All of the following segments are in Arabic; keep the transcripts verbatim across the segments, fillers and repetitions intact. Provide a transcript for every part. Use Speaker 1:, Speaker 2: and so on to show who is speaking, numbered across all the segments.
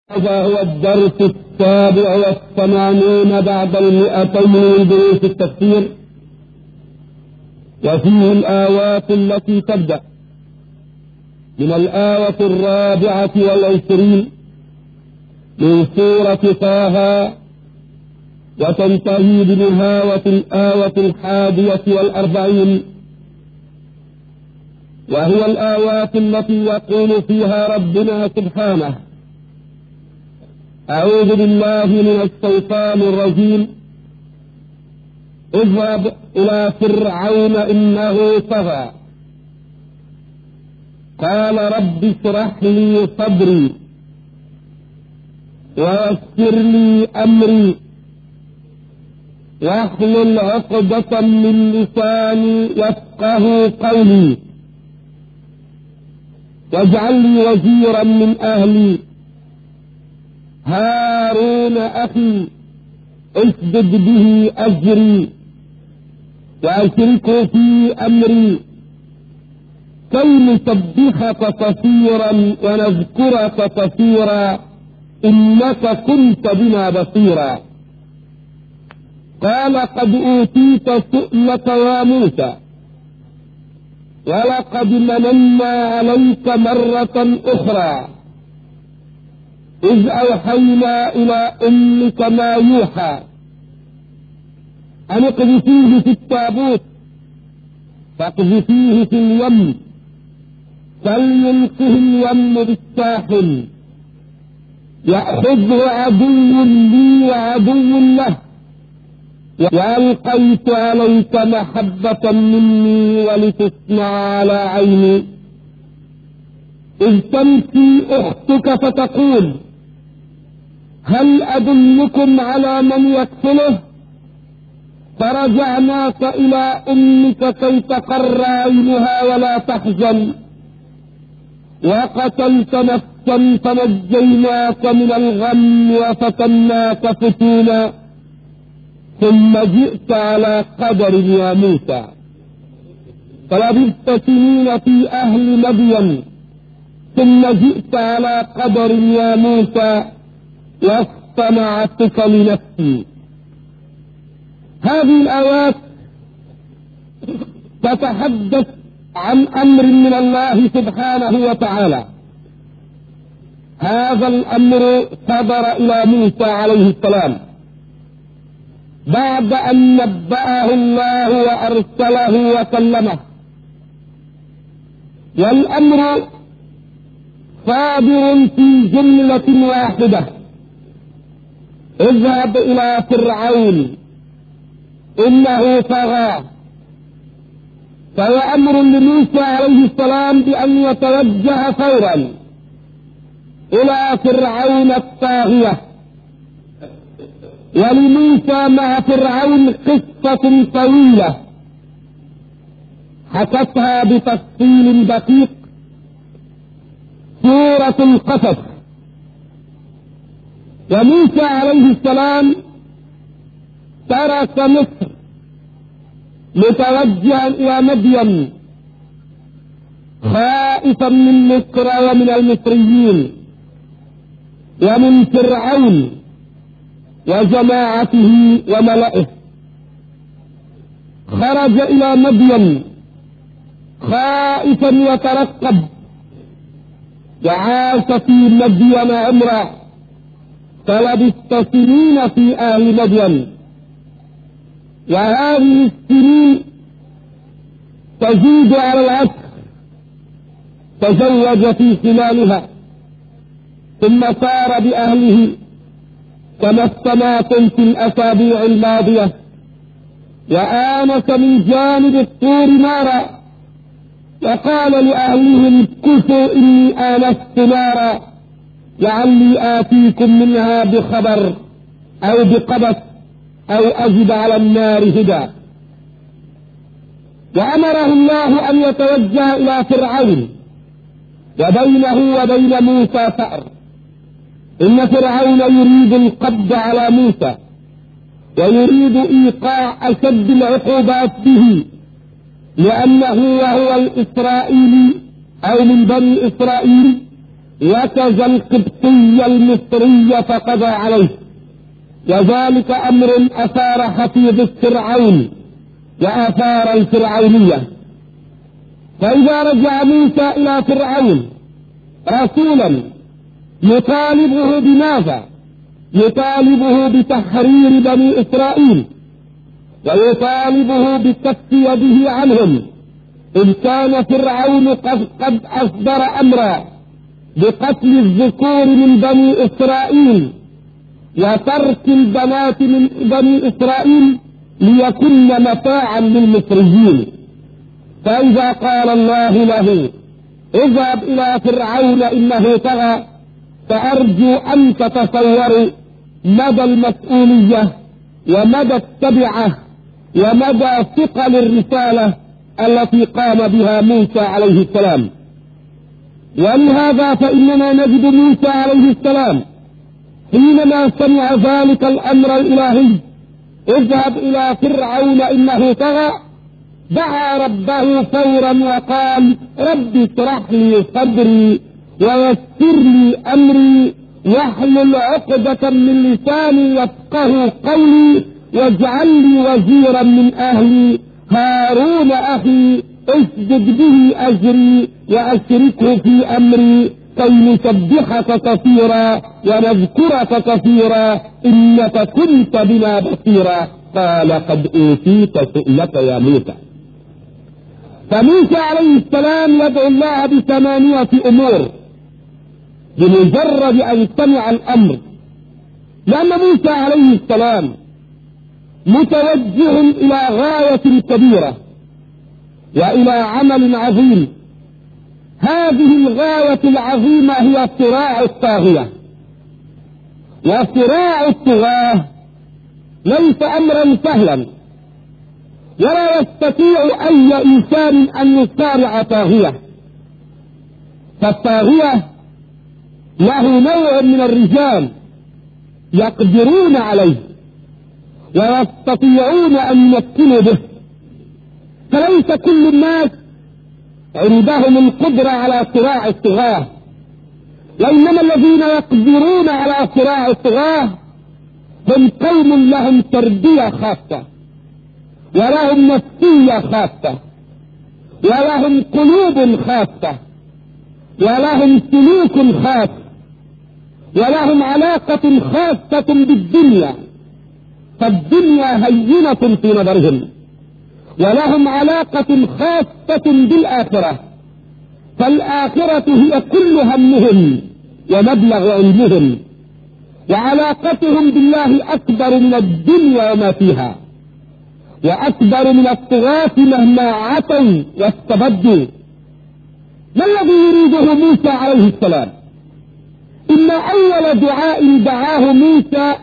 Speaker 1: هذا هو الدرس السابع والثمانون بعد المئتين من دروس التفسير، وفيه الآيات التي تبدأ من الآية الرابعة والعشرين من سورة طه وتنتهي بنهاية الآية الحادية والأربعين، وهي الآيات التي يقول فيها ربنا سبحانه: أعوذ بالله من الشيطان الرجيم، اذهب إلى فرعون إنه طغى قال رب اشرح لي صدري ويسر لي أمري واحلل عقدة من لساني يفقه قولي واجعل لي وزيرا من أهلي هارون أخي اشدد به أجري وأشركه في أمري كي نسبحك كثيرا ونذكرك كثيرا إنك كنت بنا بصيرا. قال قد أوتيت سؤلك يا موسى ولقد مننا عليك مرة أخرى إذ أوحينا إلى أمك ما يوحى أن اقذفيه في التابوت فاقذفيه في اليم فليلقه اليم بالساحل يأخذه عدو لي وعدو له وألقيت عليك محبة مني ولتصنع على عيني إذ تمشي أختك فتقول هل أدلكم على من يكفله فرجعناك إلى أمك كي تقر عينها ولا تحزن وقتلت نفسا فنجيناك من الغم وفتناك فتونا ثم جئت على قدر يا موسى فلبثت سنين في أهل مدين ثم جئت على قدر يا موسى واصطنعتك لنفسي. هذه الآيات تتحدث عن أمر من الله سبحانه وتعالى. هذا الأمر صدر إلى موسى عليه السلام بعد أن نبأه الله وأرسله وكلمه، والأمر صادر في جملة واحدة: اذهب إلى فرعون إنه طغى. فهو أمر لموسى عليه السلام بأن يتوجه فورا إلى فرعون الطاغية. ولموسى مع فرعون قصة طويلة حكتها بتفصيل دقيق سورة القصص. وموسى عليه السلام ترك مصر متوجها إلى مدين خائفا من مصر ومن المصريين ومن فرعون وجماعته وملئه. خرج إلى مدين خائفا يترقب وعاش في مدين عمره فلبثت سنين في أهل مدين، وهذه السنين تزيد على العشر. تزوج في خلالها ثم سار بأهله كما استمعتم في الأسابيع الماضية، وآنس من جانب الطور نارا وقال لأهله امكثوا إني آنست نارا لعلي آتيكم منها بخبر أو بقبس أو أجد على النار هدى. وأمره الله أن يتوجه إلى فرعون وبينه وبين موسى ثأر. إن فرعون يريد القبض على موسى ويريد إيقاع أشد العقوبات به، لأنه وهو الإسرائيلي أو من بني إسرائيل وكز القبطي المصري فقضى عليه، وذلك أمر أثار حفيظ فرعون وآثار الفرعونية. فإذا رجع موسى إلى فرعون رسولا يطالبه بماذا؟ يطالبه بتحرير بني إسرائيل، ويطالبه بكف يده عنهم، إن كان فرعون قد, قد أصدر أمرا بقتل الذكور من بني إسرائيل وترك البنات من بني إسرائيل ليكن متاعا للمصريين. فإذا قال الله له اذهب إلى فرعون إنه طغى، فأرجو أن تتصوروا مدى المسؤولية ومدى التبعة ومدى ثقل الرسالة التي قام بها موسى عليه السلام. ولهذا فإننا نجد موسى عليه السلام حينما سمع ذلك الأمر الإلهي اذهب إلى فرعون إنه طغى دعا ربه فورا وقال رب اشرح لي صدري ويسر لي أمري واحلل عقدة من لساني يفقه قولي واجعل لي وزيرا من أهلي هارون أخي اسجد به أجري وأشركه في أمري كي نسبحك كثيرا ونذكرك كثيرا إنك كنت بنا بصيرا. قال قد أوتيت سؤلك يا موسى. فموسى عليه السلام يدعو الله بثمانية أمور بمجرد أن سمع الأمر، لأن موسى عليه السلام متوجه إلى غاية كبيرة وإلى عمل عظيم. هذه الغاية العظيمة هي صراع الطاغية، وصراع الطغاة ليس أمرا سهلا، ولا يستطيع أي إنسان أن يصارع طاغية. فالطاغية له نوع من الرجال يقدرون عليه ويستطيعون أن يمكنوا به، فليس كل الناس عندهم القدرة على صراع الطغاة، وإنما الذين يقدرون على صراع الطغاة هم قوم لهم تربية خاصة ولهم نفسية خاصة ولهم قلوب خاصة ولهم سلوك خاص ولهم علاقة خاصة بالدنيا، فالدنيا هينة في نظرهم، ولهم علاقة خاصة بالآخرة، فالآخرة هي كل همهم ومبلغ علمهم، وعلاقتهم بالله أكبر من الدنيا وما فيها، وأكبر من الطغاة مهما عتوا واستبدوا. ما الذي يريده موسى عليه السلام؟ إن أول دعاء دعاه موسى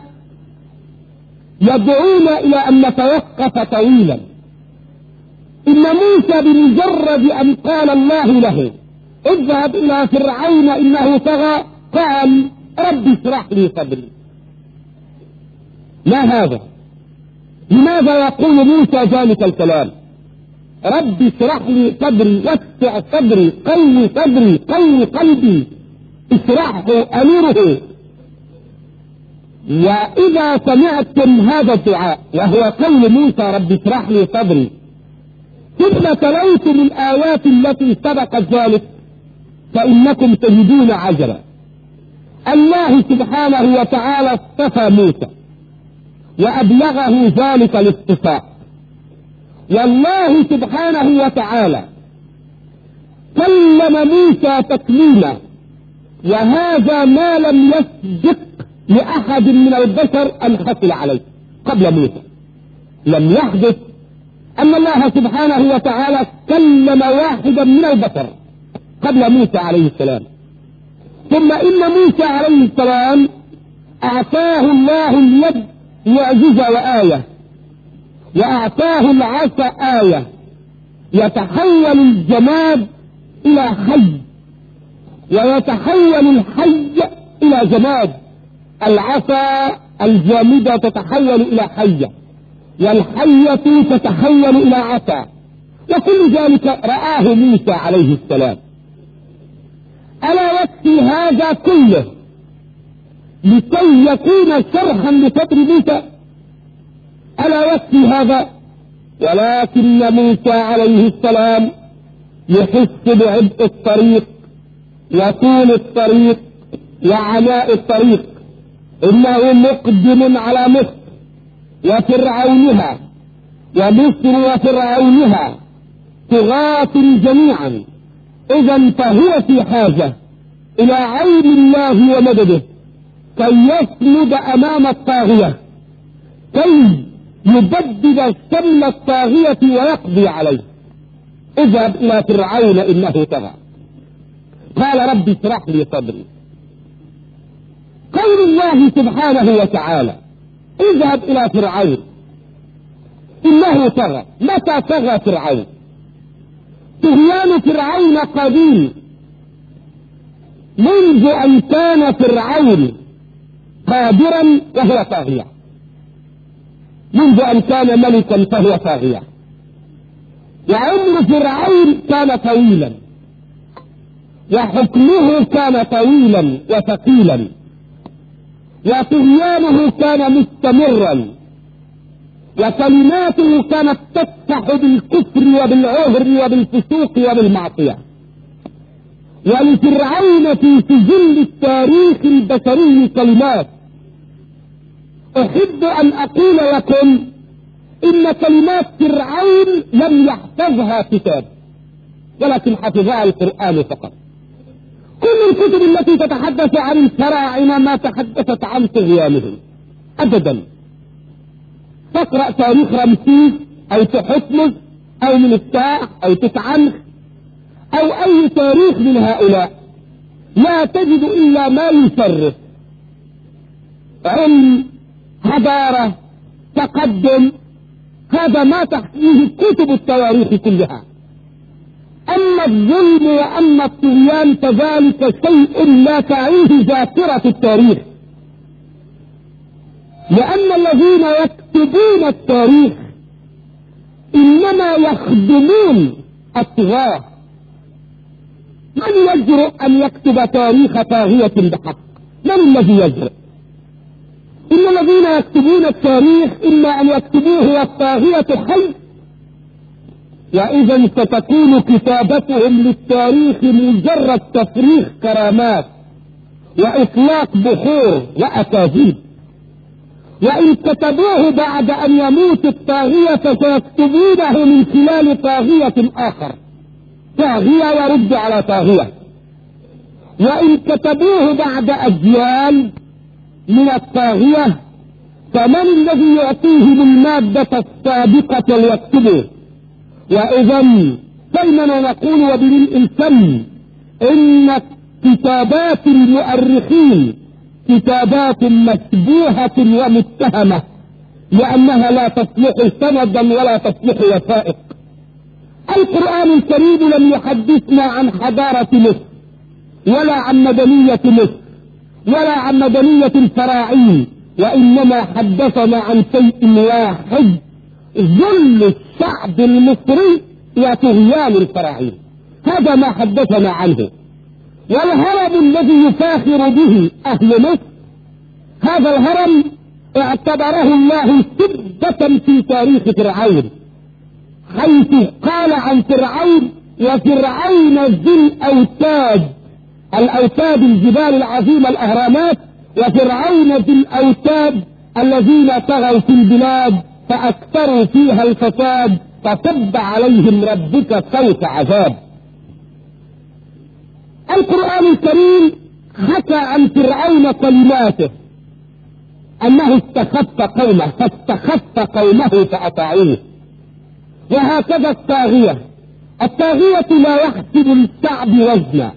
Speaker 1: يدعونا إلى أن نتوقف طويلا. إن موسى بمجرد أن قال الله له اذهب إلى فرعون إنه طغى قال رب اشرح لي صدري. ما هذا؟ لماذا يقول موسى ذلك الكلام؟ رب اشرح لي صدري، وسع صدري، قوي صدري، قوي قلبي، اشرحه أمره. وإذا سمعتم هذا الدعاء وهو قول موسى رب اشرح لي صدري ثم تلوتم الآيات التي سبقت ذلك فإنكم تجدون عجبا. الله سبحانه وتعالى اصطفى موسى وأبلغه ذلك الاصطفاء، والله سبحانه وتعالى كلم موسى تكليما، وهذا ما لم يسبق لأحد من البشر أن حصل عليه قبل موسى. لم يحدث أن الله سبحانه وتعالى كلم واحدا من البشر قبل موسى عليه السلام. ثم إن موسى عليه السلام أعطاه الله اليد معجزة وآية، وأعطاه العصا آية، يتحول الجماد إلى حي ويتحول الحي إلى جماد. العصا الجامدة تتحول إلى حية، والحية تتحول إلى عصا، وكل ذلك رآه موسى عليه السلام. ألا يكفي هذا كله لكي يكون شرحا لصدر موسى؟ ألا يكفي هذا؟ ولكن موسى عليه السلام يحس بعبء الطريق وطول الطريق وعناء الطريق. إنه مقدم على مصر وفرعونها، ومصر وفرعونها طغاة جميعا. إذا فهو في حاجة إلى عون الله ومدده كي يسند أمام الطاغية، كي يبدد شمل الطاغية ويقضي عليه. اذهب إلى فرعون إنه طغى. قال رب اشرح لي صدري. قول الله سبحانه وتعالى اذهب إلى فرعون إنه طغى. متى طغى فرعون؟ طغيان فرعون قديم، منذ أن كان فرعون قادرا وهو طاغية، منذ أن كان ملكا فهو طاغية. وعمر فرعون كان طويلا، وحكمه كان طويلا وثقيلا، وطغيانه كان مستمرا، وكلماته كانت تفتح بالكفر وبالعهر وبالفسوق وبالمعصية. ولفرعون في سجل التاريخ البشري كلمات احب ان اقول لكم ان كلمات فرعون لم يحفظها كتاب، ولكن حفظها القرآن فقط. كل الكتب التي تتحدث عن الفراعنة ما تحدثت عن طغيانهم ابدا. تقرأ تاريخ رمسيس او تحتمس او منفتاح او تتعنخ او اي تاريخ من هؤلاء، لا تجد الا ما يشرف علم، حضارة، تقدم. هذا ما تحكيه كتب التواريخ كلها. اما الظلم واما الطغيان فذلك شيء لا تعيه ذاكرة التاريخ، لان الذين يكتبون التاريخ انما يخدمون الطغاة. من يجرؤ ان يكتب تاريخ طاغية بحق؟ من الذي يجرؤ؟ ان الذين يكتبون التاريخ اما ان يكتبوه والطاغية حي، واذا ستكون كتابتهم للتاريخ مجرد تفريغ كرامات واطلاق بحور واكاذيب. وان كتبوه بعد ان يموت الطاغية فسيكتبونه من خلال طاغية اخر، طاغية يرد على طاغية. وان كتبوه بعد اجيال من الطاغية فمن الذي يعطيهم المادة السابقة ليكتبه؟ واذا فإننا نقول وبملء الفم ان كتابات المؤرخين كتابات مشبوهة ومتهمة، لانها لا تصلح سندا ولا تصلح وثائق. القرآن الكريم لم يحدثنا عن حضارة مصر ولا عن مدنية مصر ولا عن مدنية الفراعين، وإنما حدثنا عن شيء واحد: ذل الشعب المصري وطغيان الفراعين. هذا ما حدثنا عنه. والهرم الذي يفاخر به أهل مصر، هذا الهرم اعتبره الله سبة في تاريخ فرعون، حيث قال عن فرعون: وفرعون ذي الأوتاد، الأوتاد الجبال العظيمة الأهرامات، وفرعون ذي الأوتاد الذين طغوا في البلاد فأكثروا فيها الفساد فصب عليهم ربك صوت عذاب. القرآن الكريم حكى عن فرعون كلماته أنه استخف قومه فاستخف قومه فأطاعوه. وهكذا الطاغية، الطاغية لا يحسب للشعب وزنا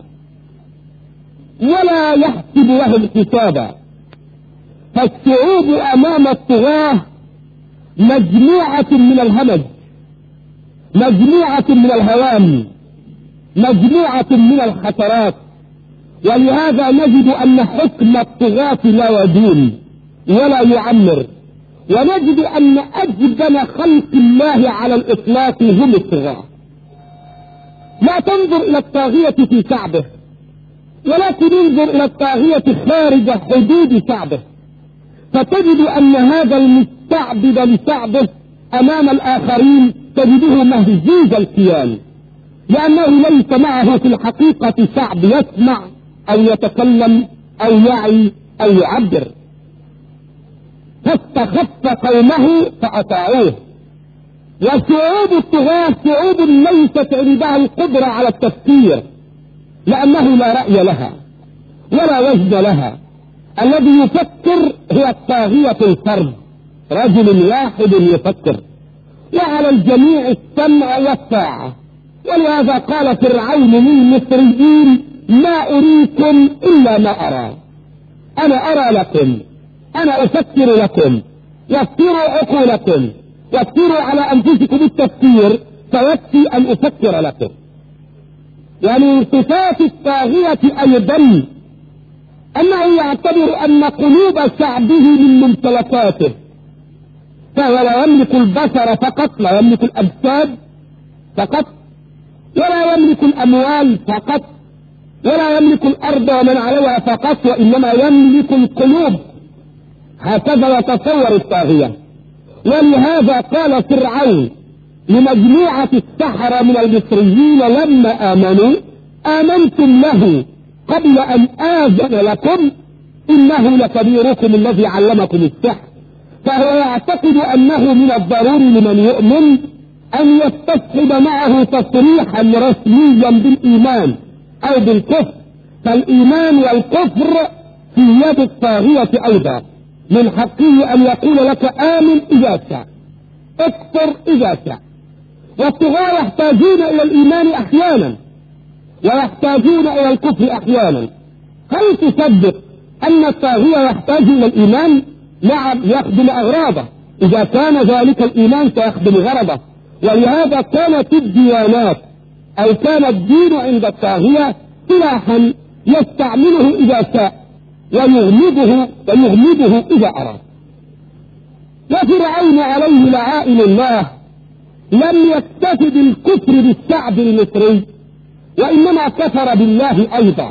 Speaker 1: ولا يحسب لهم حسابا. فالشعوب أمام الطغاة مجموعة من الهمج، مجموعة من الهوام، مجموعة من الخطرات. ولهذا نجد أن حكم الطغاة لا يدوم ولا يعمر، ونجد أن أجبن خلق الله على الإطلاق هم الطغاة. لا تنظر إلى الطاغية في شعبه، ولكن انظر إلى الطاغية خارج حدود شعبه، فتجد أن هذا المستعبد لشعبه أمام الآخرين تجده مهزوز الكيان، لأنه ليس معه في الحقيقة شعب يسمع أو يتكلم أو يعي أو يعبر. فاستخف قومه فأطاعوه. وشعوب الطغاة شعوب ليست عندها القدرة على التفكير، لأنه لا رأي لها ولا وجد لها. الذي يفكر هو الطاغية الفرد، رجل واحد يفكر، وعلى الجميع السمع والطاعة. ولهذا قال فرعون للمصريين: ما أريكم إلا ما أرى، أنا أرى لكم، أنا أفكر لكم، وفروا عقولكم، وفروا على أنفسكم التفكير، فيكفي أن أفكر لكم. ومن صفات الطاغية أيضا أنه يعتبر أن قلوب شعبه من ممتلكاته، فهو لا يملك البشر فقط، لا يملك الأجساد فقط، ولا يملك الأموال فقط، ولا يملك الأرض ومن عليها فقط، وإنما يملك القلوب. هكذا يتصور الطاغية. ولهذا قال فرعون لمجموعة السحرة من المصريين لما آمنوا: آمنتم له قبل أن آذن لكم، إنه لكبيركم الذي علمكم السحر. فهو يعتقد أنه من الضروري لمن يؤمن أن يستصحب معه تصريحا رسميا بالإيمان أو بالكفر، فالإيمان والكفر في يد الطاغية أيضا. من حقه أن يقول لك آمن إذا شاء، اكفر إذا شاء. والطغاة يحتاجون إلى الإيمان أحيانا ويحتاجون إلى الكفر أحيانا. هل تصدق أن الطاغية يحتاج إلى الإيمان؟ نعم، يخدم أغراضه، إذا كان ذلك الإيمان سيخدم غرضه. ولهذا كانت الديانات أو كان الدين عند الطاغية سلاحا يستعمله إذا شاء ويغمده ويغمده إذا أراد. وفرعون عليه لعائن الله لم يكتف بالكفر بالشعب المصري، وإنما كفر بالله أيضا،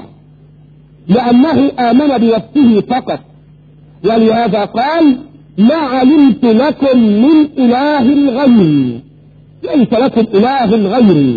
Speaker 1: لأنه آمن بنفسه فقط. ولهذا قال: ما علمت لكم من إله غيري، ليس لكم إله غيري.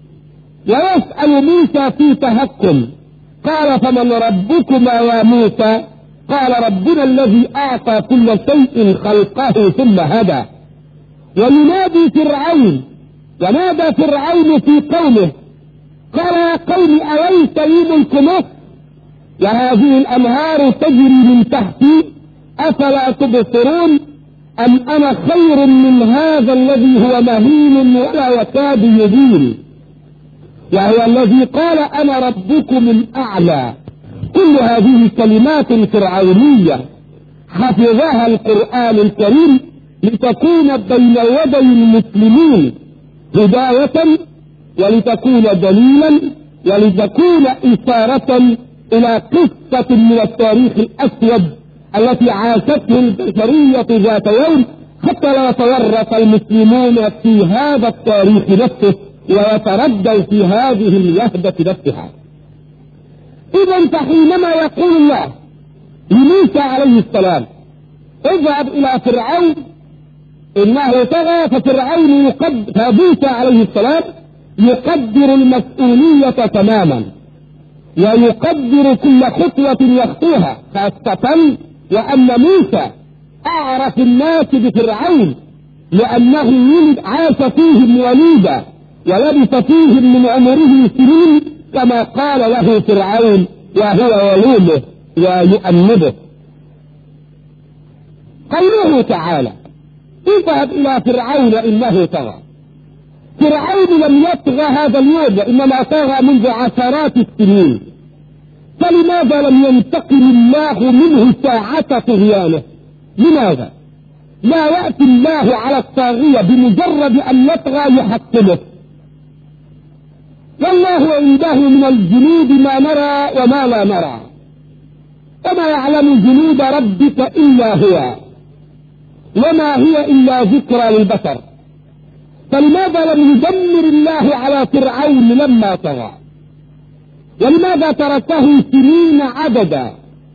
Speaker 1: ويسأل موسى في تهكم، قال: فمن ربكما يا موسى؟ قال: ربنا الذي أعطى كل شيء خلقه ثم هدى. وينادي فرعون، ونادى فرعون في قومه قال: يا قوم أليس لي ملك مصر وهذه الأنهار تجري من تحتي أفلا تبصرون أم أنا خير من هذا الذي هو مهين ولا يكاد يبين. وهو الذي قال: أنا ربكم الأعلى. كل هذه كلمات فرعونية حفظها القرآن الكريم لتكون بين يدي المسلمين هداية، ولتكون دليلا، ولتكون إشارة إلى قصة من التاريخ الأسود التي عاشته البشرية ذات يوم، حتى لا يتورط المسلمون في هذا التاريخ نفسه ويتردوا في هذه اليهدة نفسها. إذا فحينما يقول الله لموسى عليه السلام: اذهب إلى فرعون إنه طغى، ففرعون يقدر، فموسى عليه السلام يقدر المسؤولية تماما، ويقدر كل خطوة يخطوها، خاصة وأن موسى أعرف الناس بفرعون، لأنه ولد عاش فيهم وليدا ولبث فيهم من عمره سنين، كما قال له فرعون وهو يلومه ويؤنبه. قوله تعالى: اذهب إلى فرعون إنه طغى. فرعون لم يطغى هذا اليوم، وإنما طغى منذ عشرات السنين. فلماذا لم ينتقم الله منه ساعة طغيانه؟ لماذا لا يأتي الله على الطاغية بمجرد أن يطغى يحكمه؟ والله عنده من الجنود ما نرى وما لا نرى، وما يعلم جنود ربك إلا هو، وما هي إلا ذكرى للبشر. فلماذا لم يدمر الله على فرعون لما طغى؟ ولماذا تركه سنين عددا؟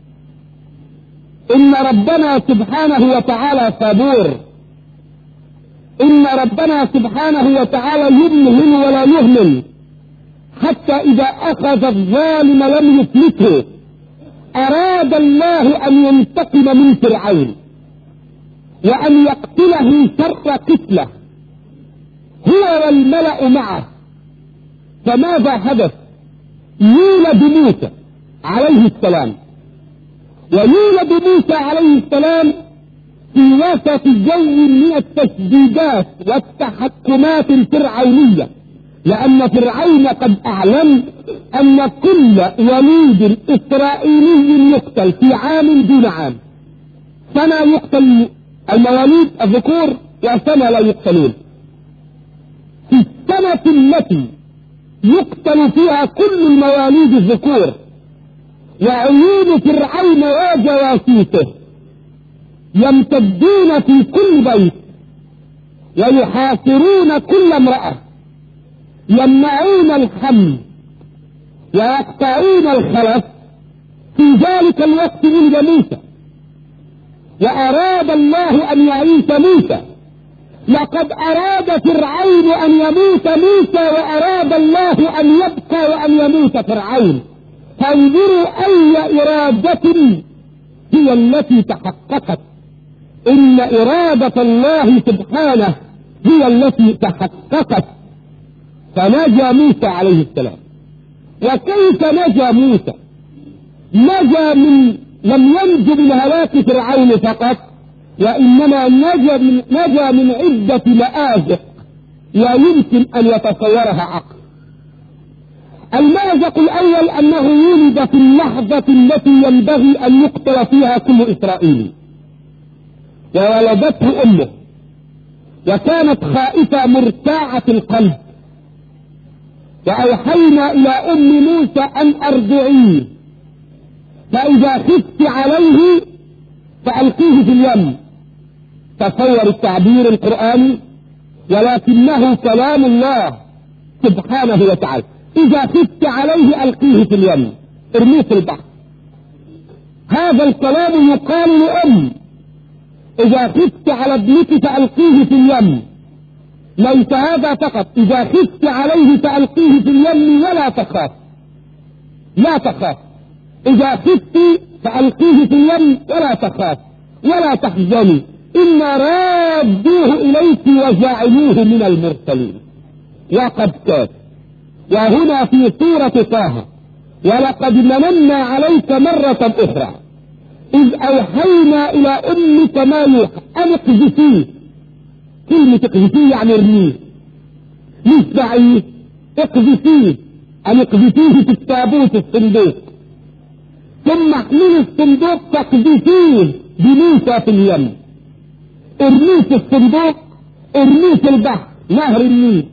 Speaker 1: إن ربنا سبحانه وتعالى صبور، إن ربنا سبحانه وتعالى يمهل ولا يهمل، حتى إذا أخذ الظالم لم يفلته. أراد الله أن ينتقم من فرعون وأن يقتله شر قتله هو والملأ معه. فماذا حدث؟ يولد موسى عليه السلام، ويولد موسى عليه السلام في وسط جو من التشديدات والتحكمات الفرعونية، لأن فرعون قد أعلن أن كل وليد إسرائيلي يقتل في عام دون عام. سنة يقتل المواليد الذكور وسنة لا يقتلون. في السنة التي يقتل فيها كل المواليد الذكور وعيون فرعون وجواسيسه يمتدون في كل بيت ويحاصرون كل امرأة، يمنعون الحمل ويقطعون الخلف. في ذلك الوقت ولد موسى، وأراد الله أن يعيش موسى. لقد أراد فرعون أن يموت موسى، وأراد الله أن يبقى وأن يموت فرعون. فانظروا أي إرادة هي التي تحققت. إن إرادة الله سبحانه هي التي تحققت، فنجا موسى عليه السلام. وكيف نجا موسى؟ نجا من لم ينج من هلاك فرعون فقط، وإنما نجا من, نجا من عدة مآزق لا يمكن أن يتصورها عقل. المأزق الأول أنه ولد في اللحظة التي ينبغي أن يقتل فيها كل إسرائيلي، وولدته أمه، وكانت خائفة مرتاعة القلب. وأوحينا إلى أم موسى أن أرضعيه، فإذا خفت عليه فألقيه في اليم. تصور التعبير القرآني، ولكنه كلام الله سبحانه وتعالى. إذا خفت عليه ألقيه في اليم، ارميه في البحر. هذا الكلام يقال لأم: إذا خفت على ابنك فألقيه في اليم. ليس هذا فقط، إذا خفت عليه فألقيه في اليم ولا تخاف، لا تخاف. إذا خفت فألقيه في اليم ولا تخاف ولا تحزني، إنا رادوه إليك وجاعلوه من المرسلين. وقد كان. وهنا في سورة طه: ولقد مننا عليك مرة أخرى إذ أوحينا إلى أمك ما يوحى أن اقذفيه. كلمة اقذفيه يعني ارميه، مش دعيه، اقذفيه، أن اقذفيه في التابوت الصندوق، ثم احملي الصندوق تقذفيه بموسى في اليم. ارميه في الصندوق، ارميه في البحر نهر النيل،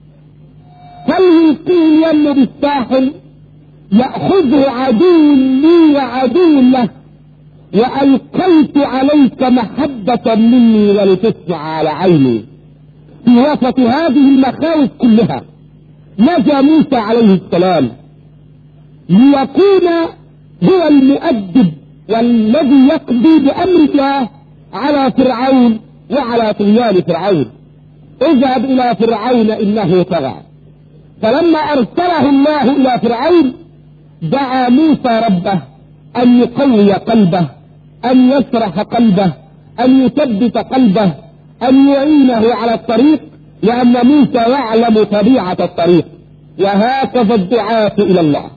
Speaker 1: فليلقيه اليم بالساحل يأخذه عدو لي وعدو له، وألقيت عليك محبة مني ولتصنع على عيني. في وسط هذه المخاوف كلها نجا موسى عليه السلام ليكون هو المؤدب والذي يقضي بأمر الله على فرعون وعلى طغيان فرعون. اذهب إلى فرعون إنه طغى. فلما أرسله الله إلى فرعون دعا موسى ربه أن يقوي قلبه، أن يشرح قلبه، أن يثبت قلبه، أن يعينه على الطريق، لأن موسى يعلم طبيعة الطريق. وهكذا الدعاة إلى الله.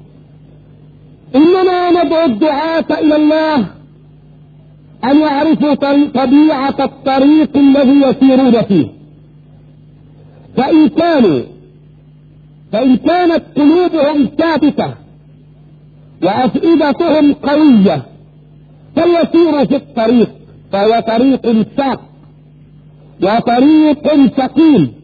Speaker 1: إننا ندعو الدعاة إلى الله أن يعرفوا طبيعة الطريق الذي يسيرون فيه. فإن كانوا فإن كانت قلوبهم ثابتة وأفئدتهم قوية فليسيروا في الطريق، فهو طريق ساق وطريق ثقيل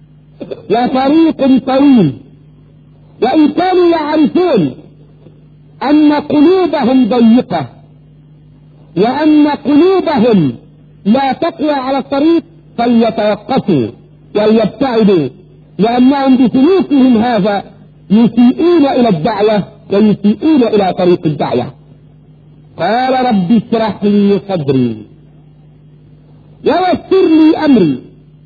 Speaker 1: وطريق طويل. وإن كانوا يعرفون أن قلوبهم ضيقة وأن قلوبهم لا تقوى على الطريق فليتوقفوا وليبتعدوا، لأنهم بسلوكهم هذا يسيئون إلى الدعوة ويسيئون إلى طريق الدعوة. قال رب اشرح لي صدري ويسر لي أمري.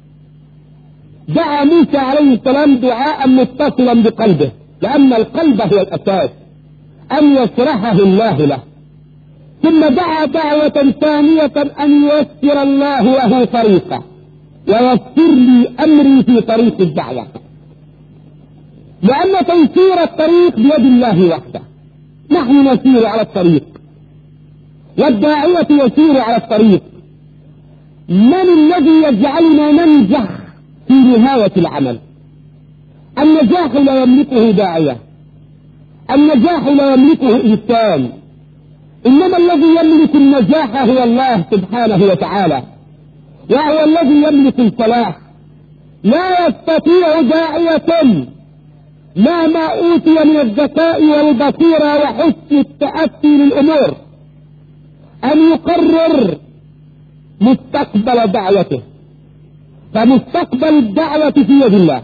Speaker 1: دعا موسى عليه السلام دعاء متصلا بقلبه، لأن القلب هو الأساس، أن يشرحه الله له. ثم دعا دعوة ثانية أن ييسر الله له طريقه ويسر لي أمري في طريق الدعوة، لأن تيسير الطريق بيد الله وحده. نحن نسير على الطريق والداعية يسير على الطريق. من الذي يجعلنا ننجح في نهاية العمل؟ النجاح لا يملكه داعية، النجاح لا يملكه إنسان، إنما الذي يملك النجاح هو الله سبحانه وتعالى، وهو الذي يملك الصلاح. لا يستطيع داعية مهما أوتي من الذكاء والبصيرة وحسن التأتي للأمور أن يقرر مستقبل دعوته، فمستقبل الدعوة في يد الله.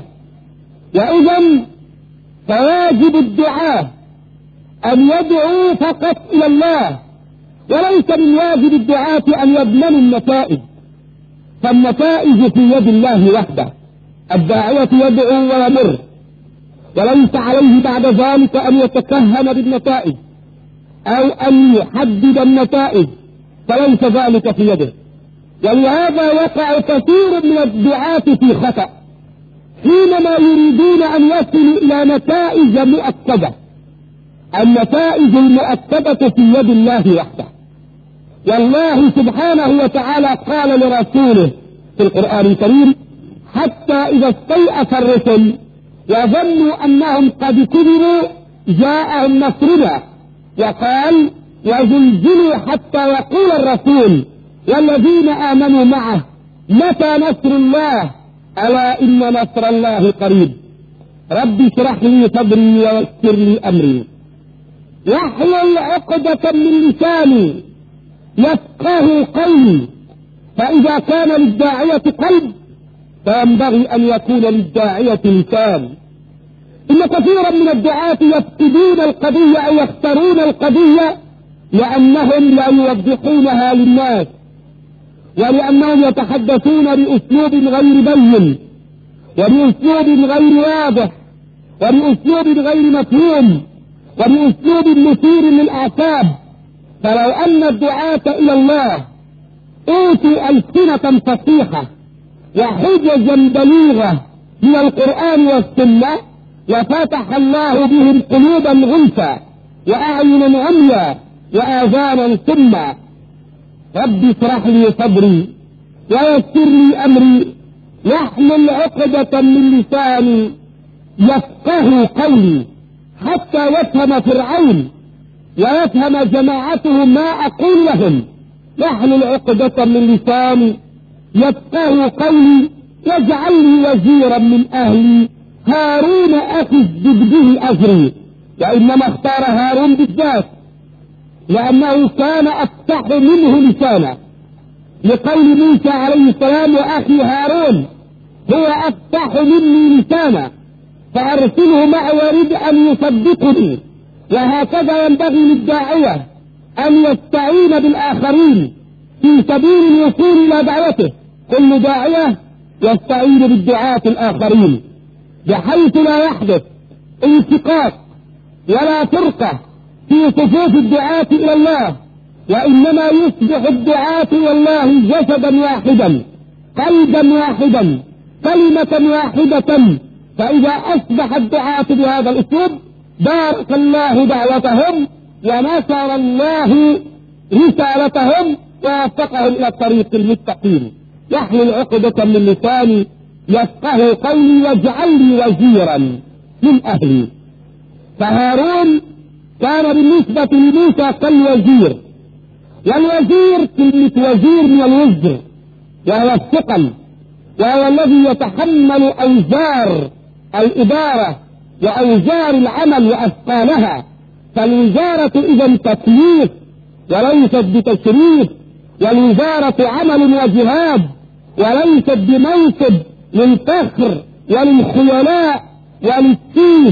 Speaker 1: وإذن فواجب الدعاء أن يدعوا فقط إلى الله، وليس من واجب الدعاة أن يضمنوا النتائج، فالنتائج في يد الله وحده. الداعية يدعو ويمر، وليس عليه بعد ذلك أن يتكهن بالنتائج أو أن يحدد النتائج، فليس ذلك في يده. ولهذا وقع كثير من الدعاة في خطأ حينما يريدون أن يصلوا إلى نتائج مؤكدة. النتائج المؤكدة في يد الله وحده. والله سبحانه وتعالى قال لرسوله في القرآن الكريم: حتى إذا استيأس الرسل وظنوا أنهم قد كذبوا جاءهم نصرنا، وقال: وزلزلوا حتى يقول الرسول والذين آمنوا معه متى نصر الله ألا إن نصر الله قريب. رب اشرح لي صدري ويسر لي أمري واحلل عقدة من لساني يفقه قولي. فإذا كان للداعية قلب فينبغي أن يكون للداعية لسان. إن كثيرا من الدعاة يفقدون القضية أو يختارون القضية لأنهم لا يوضحونها للناس، ولأنهم يتحدثون بأسلوب غير بين، وبأسلوب غير واضح، وبأسلوب غير مفهوم، وبأسلوب مثير للأعصاب. فلو أن الدعاة إلى الله أوتوا ألسنة فصيحة وحججا بليغة من القرآن والسنة وفتح الله بهم قلوبا غلفا وأعينا عميا وآذانا سما. رب اشرح لي صدري ويسر لي أمري واحلل عقدة من لساني يفقه قولي، حتى يفهم فرعون ويفهم جماعته ما أقول لهم. واحلل عقدة من لساني يفقه قولي واجعل لي وزيرا من أهلي هارون أخي اشدد به أجري. وإنما اختار هارون بالذات لأنه كان أفتح منه لسانا، لقول موسى عليه السلام: وأخي هارون هو أفتح مني لسانا فأرسله معي ورد أن يصدقني. وهكذا ينبغي للداعية أن يستعين بالآخرين في سبيل الوصول إلى دعوته. كل داعية يستعين بالدعاة الآخرين بحيث لا يحدث انشقاق ولا فرقة في صفوف الدعاة إلى الله، وإنما يصبح الدعاة إلى الله جسدا واحدا، قلبا واحدا، كلمة واحدة. فإذا أصبح الدعاة بهذا الأسلوب بارك الله دعوتهم ونصر الله رسالتهم ووفقهم إلى الطريق المستقيم. يحلل عقدة من لساني يفقه قولي واجعل لي وزيرا من أهلي. فهارون كان بالنسبة لموسى كالوزير، والوزير كلمة وزير من الوزر وهو الثقل، وهو الذي يتحمل أوزار الإدارة وأوزار العمل وأثقالها. فالوزارة إذا تكليف وليست بتشريف، والوزارة عمل وجهاد وليست بمنصب للفخر وللخيلاء وللسيف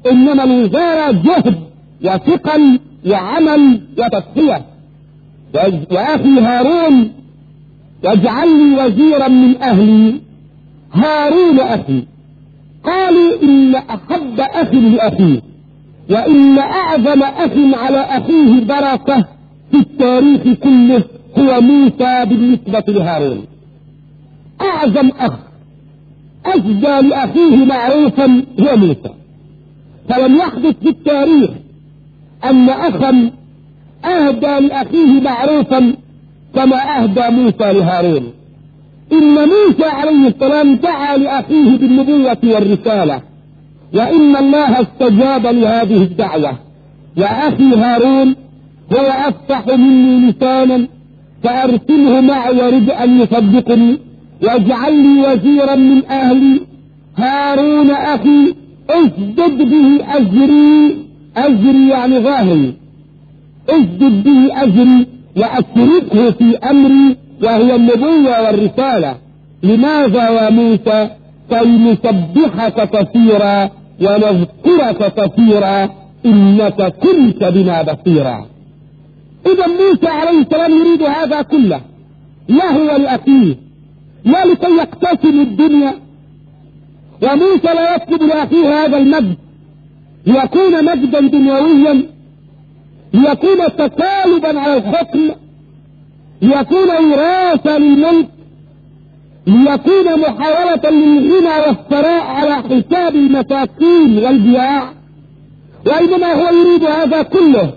Speaker 1: إنما الوزارة جهد وثقل وعمل وتضحية. وأخي هارون واجعل لي وزيرا من أهلي. هارون أخي. قالوا إن أحب أخ لأخيه وإن أعظم أخ على أخيه بركة في التاريخ كله هو موسى بالنسبة لهارون. أعظم أخ أجدى لأخيه معروفا هو موسى. فلم يحدث في التاريخ أن أخا أهدى لأخيه معروفا كما أهدى موسى لهارون. إن موسى عليه السلام دعا لأخيه بالنبوة والرسالة، وإن الله استجاب لهذه الدعوة. وأخي هارون هو أفصح مني لسانا، فأرسله معي يريد أن يصدقني، واجعل لي وزيرا من أهلي. هارون أخي اسجد به أجري. أجري يعني ظاهري. اسجد به أجري وأشركه في أمري وهي النبوة والرسالة. لماذا يا موسى؟ كي نسبحك كثيرا ونذكرك كثيرا إنك كنت بنا بصيرا. إذا موسى عليه السلام يريد هذا كله له ولأخيه، لا لكي يقتسم الدنيا. وموسى لا يطلب لأخيه هذا المجد ليكون مجدا دنيويا، ليكون تكالبا على الحكم، ليكون وراثة للملك، ليكون محاولة للغنى والثراء على حساب المساكين والجياع. وإنما هو يريد هذا كله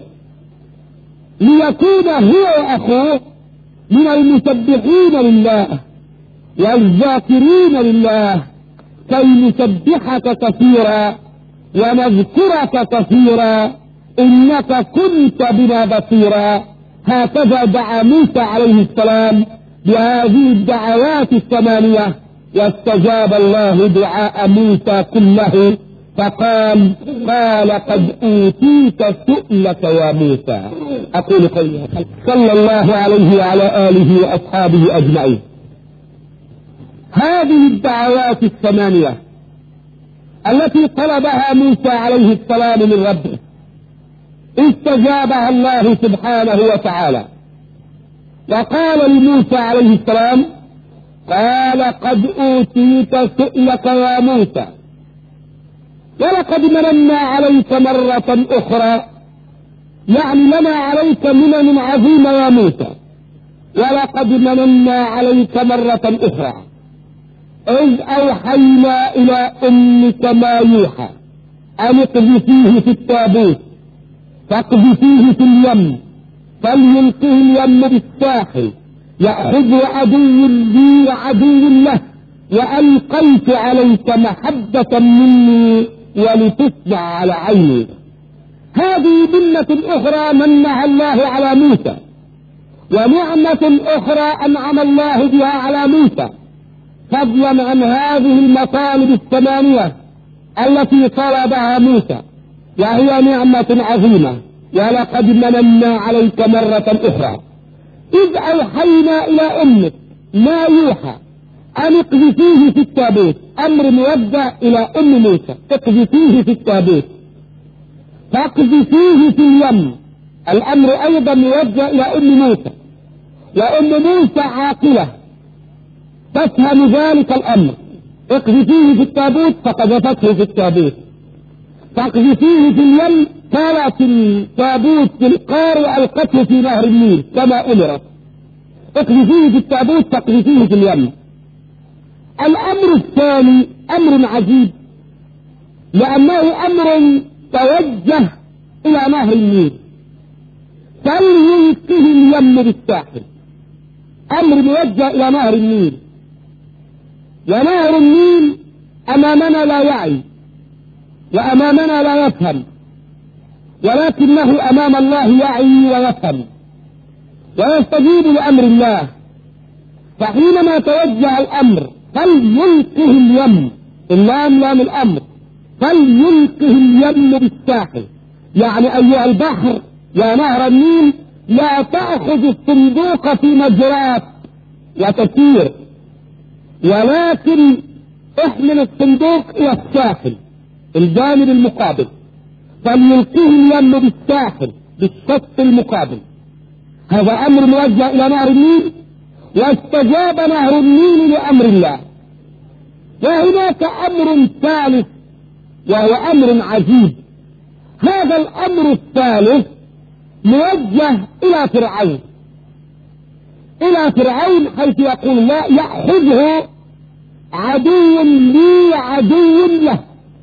Speaker 1: ليكون هو وأخوه من المسبحين لله والذاكرين لله، كي نسبحك كثيرا ونذكرك كثيرا إنك كنت بنا بصيرا. هكذا دعا موسى عليه السلام بهذه الدعوات الثمانية، واستجاب الله دعاء موسى كله فقال: قال قد أوتيت سؤلك يا موسى. أقول قولي هذا، صلى الله عليه وعلى آله وأصحابه أجمعين. هذه الدعوات الثمانية التي طلبها موسى عليه السلام من ربه استجابها الله سبحانه وتعالى، وقال لموسى عليه السلام: قال قد أوتيت سؤلك يا موسى ولقد مننا عليك مرة أخرى. يعني لنا عليك منن عظيمة يا موسى. ولقد مننا عليك مرة أخرى إذ أوحينا إلى أمك ما يوحى أن اقذفيه في التابوت فاقذفيه في اليم فليلقه اليم بالساحل يأخذ عدو لي وعدو له وألقيت عليك محبة مني ولتصنع على عيني. هذه منة أخرى منها الله على موسى، ونعمة أخرى أنعم الله بها على موسى، فضلا عن هذه المطالب الثمانية التي طلبها موسى، وهي نعمة عظيمة. ولقد مننا عليك مرة أخرى إذ أوحينا إلى أمك ما يوحى أن اقذفيه في التابوت. أمر موجه إلى أم موسى: اقذفيه في التابوت فاقذفيه في اليم. الأمر أيضا موجه إلى أم موسى، وأم موسى عاقلة تفهم ذلك الأمر. اقذفيه في التابوت فقذفته في التابوت، فاقذفيه في اليم كانت التابوت في القار وألقته في نهر النيل كما أمرت. اقذفيه في التابوت فاقذفيه في اليم. الأمر الثاني أمر عجيب، لأنه أمر توجه إلى نهر النيل فليلقه اليم بالساحل. أمر موجه إلى نهر النيل، ونهر النيل أمامنا لا يعي وأمامنا لا يفهم، ولكنه أمام الله يعي ويفهم ويستجيب لأمر الله. فحينما توجه الأمر فليلقه اليم، اللام لام الأمر، فليلقه اليم بالساحل، يعني أيها البحر يا نهر النيل لا تأخذ الصندوق في مجرات وتسير، ولكن احمل الصندوق إلى الساحل الجانب المقابل. فليلقيه اليم بالساحل بالشط المقابل. هذا أمر موجه إلى نهر النيل، واستجاب نهر النيل لأمر الله. وهناك أمر ثالث وهو أمر عجيب. هذا الأمر الثالث موجه إلى فرعون، إلى فرعون حيث يقول الله يأخذه عدو لي عدو له.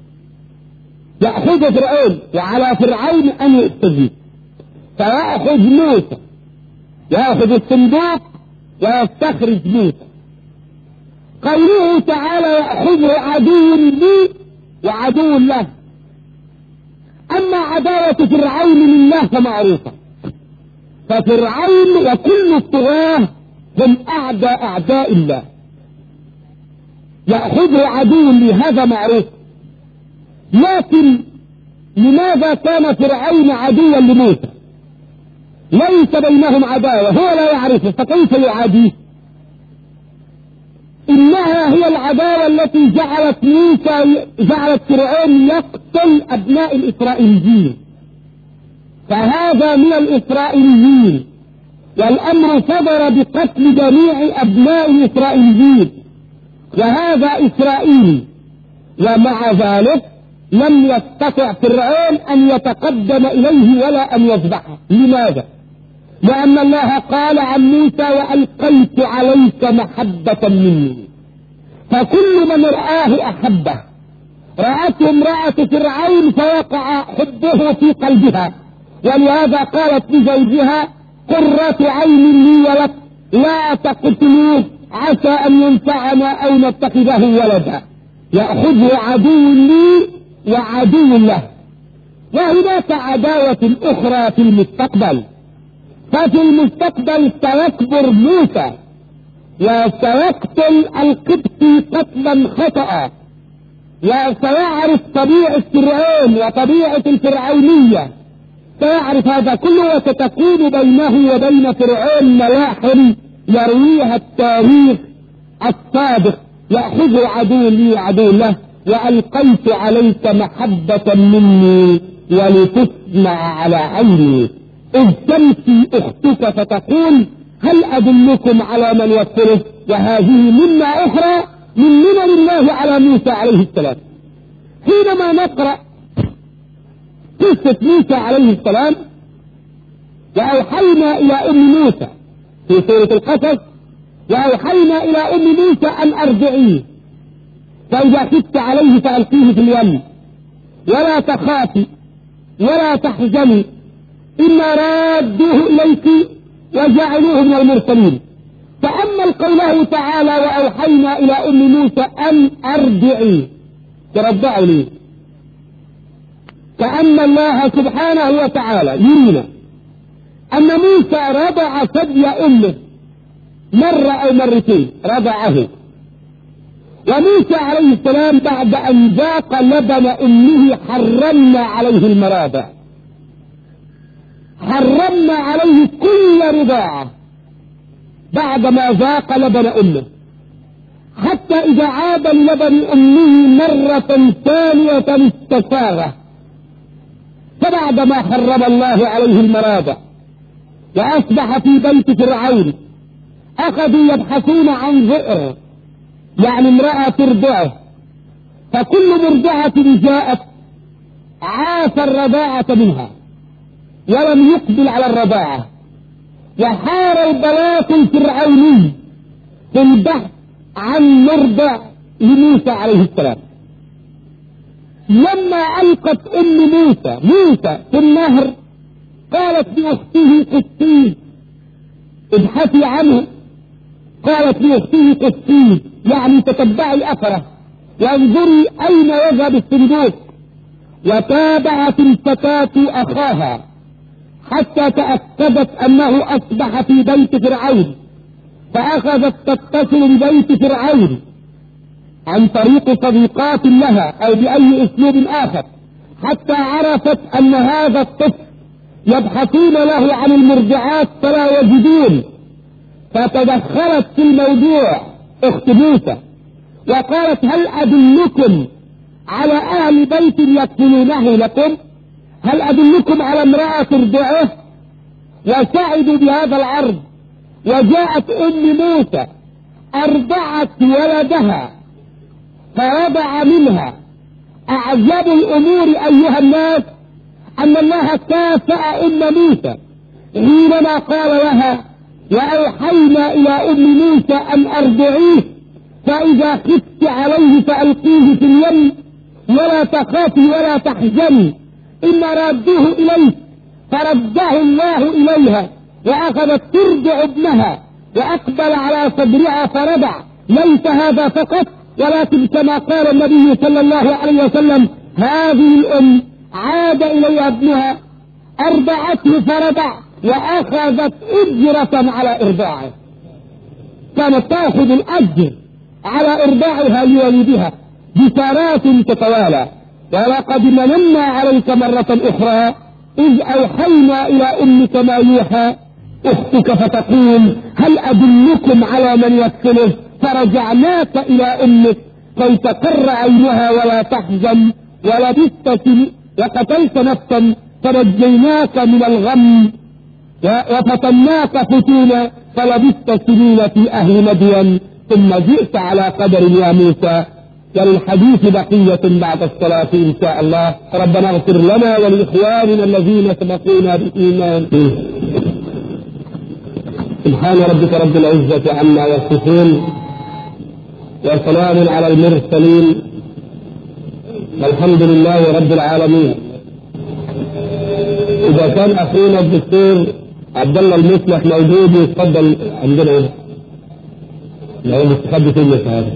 Speaker 1: يأخذ فرعون وعلى فرعون أن يستجيب، فيأخذ موسى، يأخذ الصندوق ويستخرج موسى. قوله تعالى يأخذه عدو لي وعدو له. أما عداوة فرعون لله فمعروفة، ففرعون وكل الطغاة هم أعداء أعداء الله. يأخذه عدو لي هذا معروف، لكن لماذا كان فرعون عدوا لموسى؟ ليس بينهم عداوة، هو لا يعرفه فكيف يعاديه؟ إنها هي العداوة التي جعلت موسى جعلت فرعون يقتل أبناء الإسرائيليين، فهذا من الإسرائيليين، والأمر صدر بقتل جميع أبناء الإسرائيليين، وهذا إسرائيلي. ومع ذلك لم يستطع فرعون أن يتقدم إليه ولا أن يذبحه. لماذا؟ لأن الله قال عن موسى وألقيت عليك محبة مني، فكل من رآه أحبه. رأته امرأة فرعون فوقع حبه في قلبها، ولهذا قالت لزوجها قرة عين لي ولك لا تقتلوه عسى أن ينفعنا أو نتخذه ولدا. يأخذه عدو لي وعدو له. وهناك عداوة أخرى في المستقبل، ففي المستقبل سيكبر موسى وسيقتل القبطي قتلا خطأ، وسيعرف طبيعة فرعون وطبيعة الفرعونية، سيعرف هذا كله، وستكون بينه وبين فرعون ملاحم يرويها التاريخ الصادق. يأخذ عدو لي وعدو له وألقيت عليك محبة مني ولتصنع على عيني. إذ تمشي أختك فتقول هل أدلكم على من يكفره؟ وهذه منا أخرى من منن الله على موسى عليه السلام. حينما نقرأ قصة موسى عليه السلام وأوحينا إلى أم موسى في سورة القصص، وأوحينا إلى أم موسى أن أرجعيه، فإذا خفت عليه فألقيه في اليم ولا تخافي ولا تحزني إنا رادوه إليك وجعلوه من المرسلين. تأمل قوله تعالى وأوحينا إلى أم موسى أن أرجعيه، ترضعوا لي، كأن الله سبحانه وتعالى يرينا أن موسى رضع ثدي أمه مرة أو مرتين، رضعه. وموسى عليه السلام بعد أن ذاق لبن أمه حرمنا عليه المراضع، حرمنا عليه كل رضاعة بعدما ذاق لبن أمه، حتى إذا عاد للبن أمه مرة ثانية استساغه. فبعدما حرم الله عليه المراضع وأصبح في بيت فرعون، أخذوا يبحثون عن ذئر، يعني امرأة ترضعه، فكل مرضعة جاءت عاف الرضاعة منها ولم يقبل على الرضاعة، وحار البلاط الفرعوني في البحث عن مرضع لموسى عليه السلام. لما ألقت أم موسى موسى في النهر قالت لأخته قصيه ابحثي عنه، قالت لأخته قصيه يعني تتبعي أثره وانظري أين يذهب الصندوق. وتابعت الفتاة أخاها حتى تأكدت أنه أصبح في بيت فرعون، فأخذت تتصل ببيت فرعون عن طريق صديقات لها أو بأي أسلوب آخر، حتى عرفت أن هذا الطفل يبحثون له عن المرضعات فلا يجدون، فتدخلت في الموضوع أخت موسى وقالت هل أدلكم على أهل بيت يكفلونه لكم؟ هل أدلكم على امرأة ترضعه؟ وسعدوا بهذا العرض، وجاءت أم موسى أرضعت ولدها فرضع منها. أعجب الأمور أيها الناس أن الله كافأ أم موسى حينما قال لها: وأوحينا إلى أم موسى أن أرضعيه فإذا خفت عليه فألقيه في اليم ولا تخافي ولا تحزني إن رادوه إليه. فرده الله إليها وأخذت ترضع ابنها وأقبل على صدرها فرضع. ليس هذا فقط، ولكن كما قال النبي صلى الله عليه وسلم: هذه الأم عاد إليها ابنها أرضعته فرضع وأخذت أجرة على إرضاعه، كانت تأخذ الأجر على إرضاعها لولدها بسنوات تتوالى. ولقد مننا عليك مرة أخرى إذ أوحينا إلى أمك ما يوحى أختك فتقول هل أدلكم على من يكفله فرجعناك إلى أمك كي تقر عينها ولا تحزن ولبثت وقتلت نفسا فنجيناك من الغم وفتناك فتونا فلبثت سنين في أهل مدين ثم جئت على قدر يا موسى. وللحديث بقية بعد الصلاة إن شاء الله. ربنا اغفر لنا ولإخواننا الذين سبقونا بالإيمان. سبحان ربك رب العزة عما يصفون وسلام على المرسلين والحمد لله رب العالمين. إذا كان أخونا الدكتور عبد الله المصلح موجود يتفضل عندنا هنا. لا مستخبي في هذا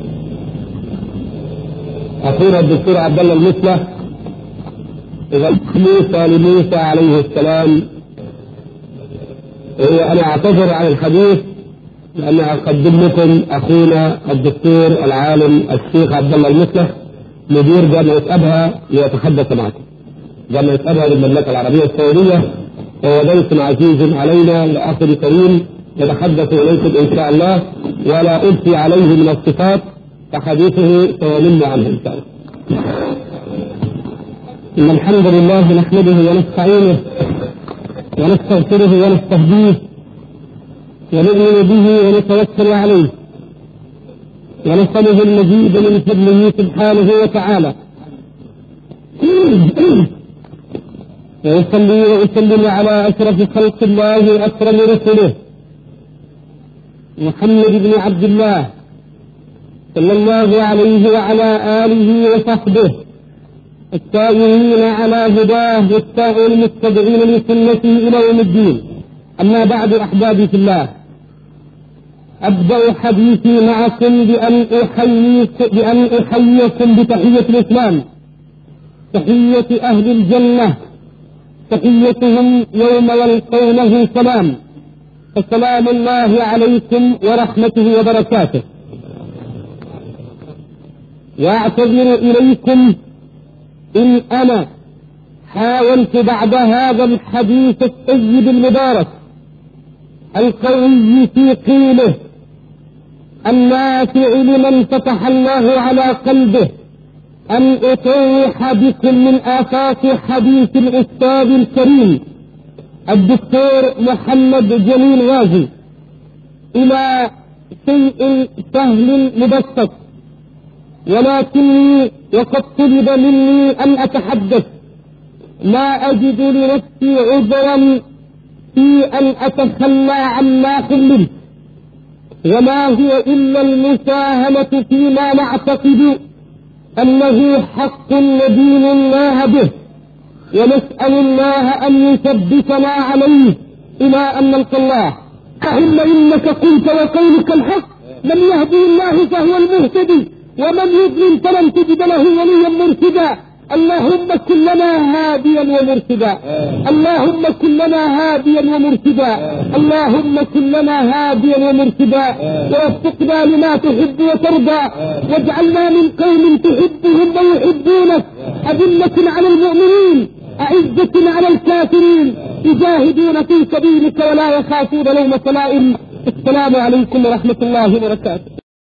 Speaker 1: أخونا الدكتور عبد الله المصلح. إذا موسى لموسى عليه السلام، أنا أعتذر عن الحديث لأن أقدم لكم أخونا الدكتور العالم الشيخ عبد الله المصلح مدير جامعة أبها ليتحدث معكم. جامعة أبها للمملكة العربية السعودية، وهو ضيف عزيز علينا لأخ كريم يتحدث إليكم إن شاء الله، ولا ألقي عليه من الصفات فحديثه سينم عنه إن شاء الله. إن الحمد لله نحمده ونستعينه ونستغفره ونستهديه ونؤمن به ونتوكل عليه ونسأله المزيد من فضله سبحانه وتعالى. ويصلي ويسلم على أشرف خلق الله وأكرم رسله محمد بن عبد الله صلى الله عليه وعلى آله وصحبه التابعين على هداه والتابعين المتبعين لسنته إلى يوم الدين. أما بعد أحبابي في الله، أبدأ حديثي معكم بأن أحييكم, بأن أحييكم بتحية الإسلام، تحية أهل الجنة، تحيتهم يوم يلقونه سلام. فسلام الله عليكم ورحمته وبركاته. وأعتذر إليكم إن أنا حاولت بعد هذا الحديث الطيب المبارك القوي في قيله النافع لمن فتح الله على قلبه أن أطوح بكم من آفاق حديث الأستاذ الكريم الدكتور محمد جليل غازي إلى شيء سهل مبسط، ولكني وقد طلب مني أن أتحدث لا أجد لنفسي عذرا في أن أتخلى عما قلت، وما هو إلا المساهمة فيما نعتقد أنه حق ندين الله به، ونسأل الله أن يثبتنا عليه إلى أن نلقى الله. فإن إنك قلت وقولك الحق، من يهدي الله فهو المهتدي ومن يضلل فلن تجد له وليا مرشدا. اللهم كن لنا هاديا ومرشدا، اللهم كن لنا هاديا ومرشدا، اللهم كن لنا هاديا ومرشدا، ووفقنا لما تحب وترضى، واجعلنا من قوم تحبهم ويحبونك، أذلة على المؤمنين أعزة على الكافرين، يجاهدون في سبيلك ولا يخافون لومة لائم. السلام عليكم ورحمة الله وبركاته.